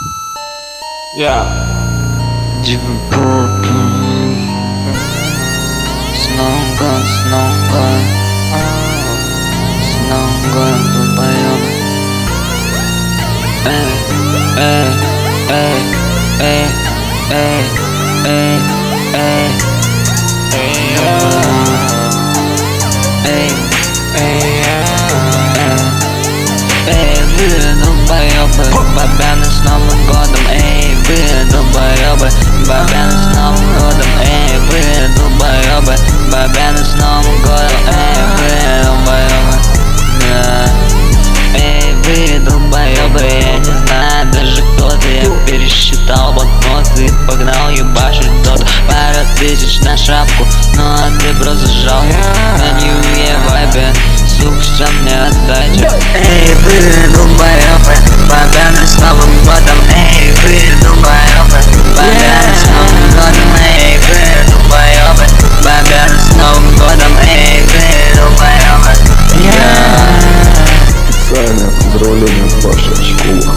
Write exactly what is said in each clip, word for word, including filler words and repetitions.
Yeah. Deep purple. Snow gun, snow gun. Snow gun, долбоёб. Эй, эй, эй, эй, эй, эй, эй. Эй, эй, эй, вы долбоёбы, бабяны с Новым годом. Эй, вы долбоёбы, бабяны с Новым годом. Эй, вы долбоёбы, бабяны с Новым годом. Эй, вы долбоёбы, да. Эй, вы долбоёбы, я не знаю даже кто ты. Я пересчитал банкноты и погнал ебашить доту. Пара тысяч на шапку, ну а ты просто жал на нью-е вайбе. Сука, все мне отдайте. Эй, вы долбоёбы, бабяны с Новым годом. Эй, вы долбоёбы, бабяны с Новым годом. Эй, вы долбоёбы, бабяны с Новым годом. Эй, вы долбоёбы. Специальное поздравление с вашей школы.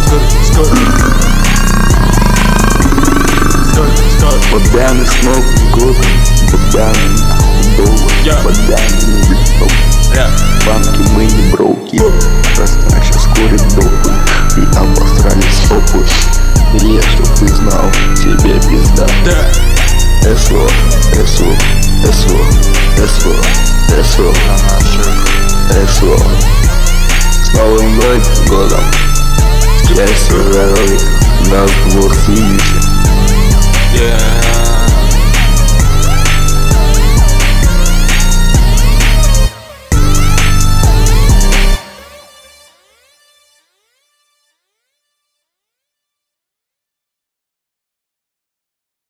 Бабяны с Новым годом, бабяны доллар, бабяны лицом. Банки мы не броуки, раздача скорит допы и обосрались опы. Я, чтоб ты знал, тебе пизда. СО, СО, СО, СО, СО, СО. С Новым годом, счастья, здоровья, на двор сидите. Yeah.